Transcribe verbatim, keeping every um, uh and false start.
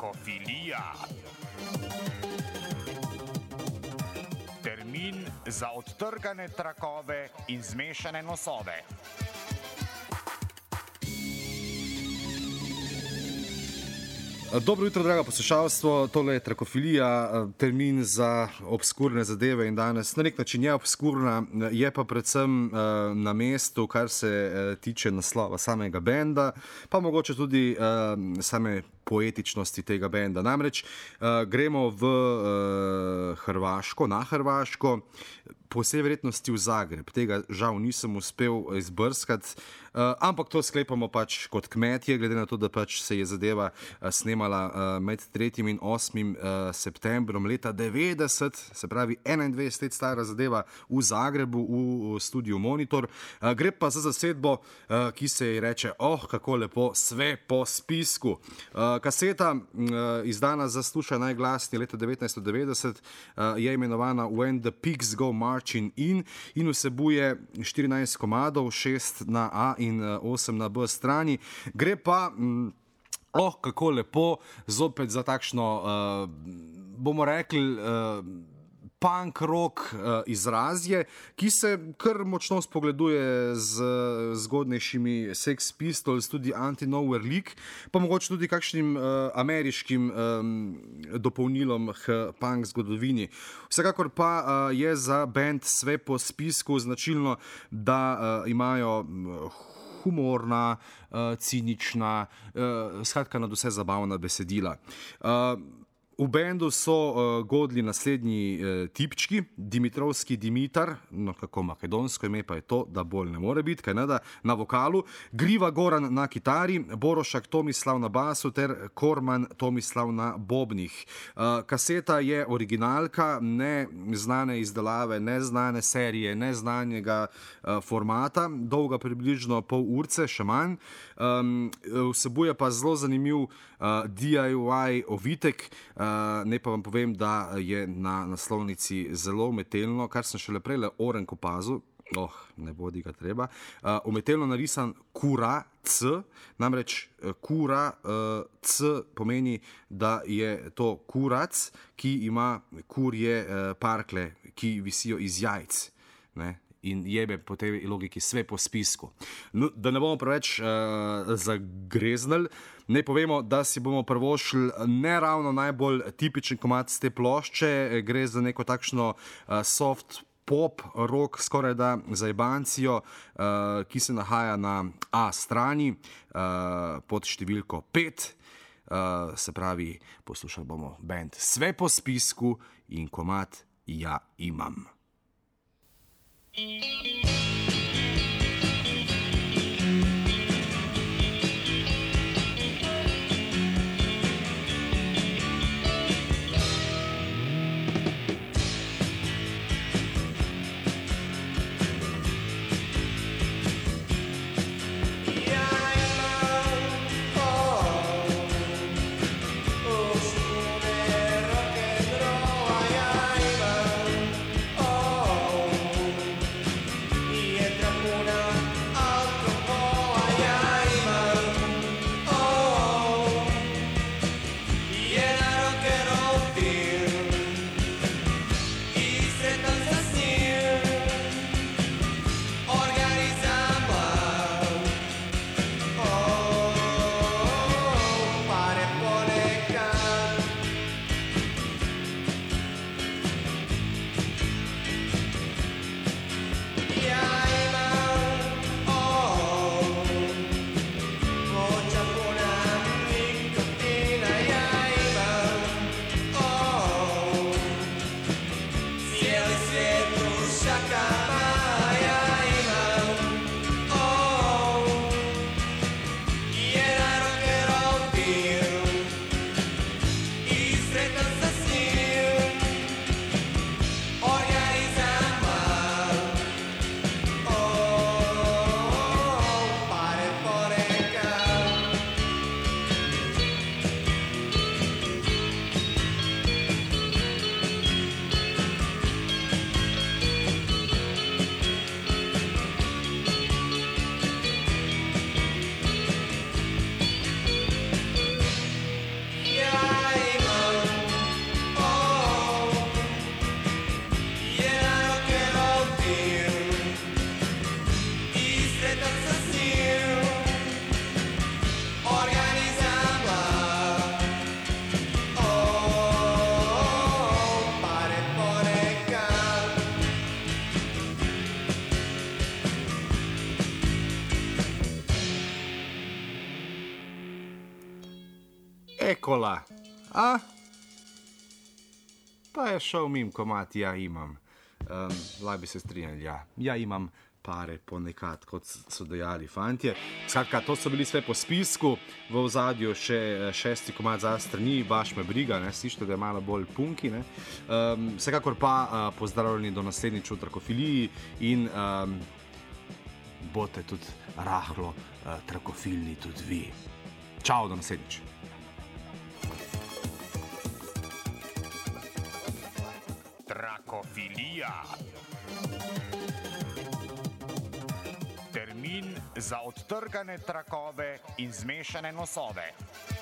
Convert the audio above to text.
Trakofilija. Termin za odtrgane trakove in zmešane nosove. Dobro jutro, draga poslušalstvo, tole je Trakofilija, termin za obskurne zadeve in danes na nek način je obskurna, je pa predvsem na mestu, kar se tiče naslova samega benda, pa mogoče tudi same poetičnosti tega benda. Namreč gremo v Hrvaško, na Hrvaško, po vsej verjetnosti v Zagreb. Tega žal nisem uspel izbrskati, ampak to sklepamo pač kot kmetje, glede na to, da pač se je zadeva snemala med tretjim in osmim septembrom leta devetdeset, se pravi enaindvajset let stara zadeva v Zagrebu, v studiu Monitor. Gre pa za zasedbo, ki se ji reče, oh, kako lepo, sve po spisku. Kaseta, izdana za slušaj najglasnije leta devetnajststo devetdeset, je imenovana When the Pigs Go Marching In in vsebuje štirinajst komadov, šest na A in osem na B strani. Gre pa, oh, kako lepo, zopet za takšno, bomo rekli, punk rock izrazje, ki se kar močno spogleduje z zgodnejšimi Sex Pistols, tudi Anti-Nowhere League, pa mogoče tudi kakšnim ameriškim dopolnilom k punk zgodovini. Vsekakor pa je za band sve po spisku značilno, da imajo humorna, cinična, skratka nad vse zabavna besedila. V bendu so uh, godli naslednji uh, tipčki, Dimitrovski Dimitar, no kako makedonsko ime pa je to, da bolj ne more biti, kaj ne da, na vokalu, Griva Goran na kitari, Borošak Tomislav na basu ter Korman Tomislav na bobnih. Uh, kaseta je originalka, ne znane izdelave, ne znane serije, ne znanega uh, formata, dolga približno pol urce, še manj. Um, vsebuje pa zelo zanimiv uh, D I Y ovitek. Uh, ne pa vam povem, da je na naslovnici zelo umetelno, kar sem šele prej le orenk opazil, oh, ne bodi ga treba, uh, umetelno narisan kura C, namreč kura uh, C pomeni, da je to kurac, ki ima kurje uh, parkle, ki visijo iz jajc, ne? In jebe po tej logiki sve po spisku. No, da ne bomo preveč uh, zagreznili, ne povemo, da si bomo prvošli ne ravno najbolj tipičen komad z te plošče, gre za neko takšno uh, soft pop rock, skoraj da za jebancijo, uh, ki se nahaja na A strani uh, pod številko pet. Uh, se pravi, poslušali bomo band sve po spisku in komad Ja imam. Ekola, a? Pa je šel mim komat, ja imam. Um, Laj bi se strinjali, ja. Ja imam pare ponekad, kot so dejali fantje. Skratka, to so bili sve po spisku, v ozadju še šesti komat za strani, baš me briga, ne, slište, da je malo bolj punki, ne. Um, vsekakor pa uh, pozdravljeni do naslednjič v Trakofiliji in um, bote tudi rahlo uh, trakofilni tudi vi. Čau, do naslednjič. Trakofilija. Termin za odtrgane trakove in zmešane nosove.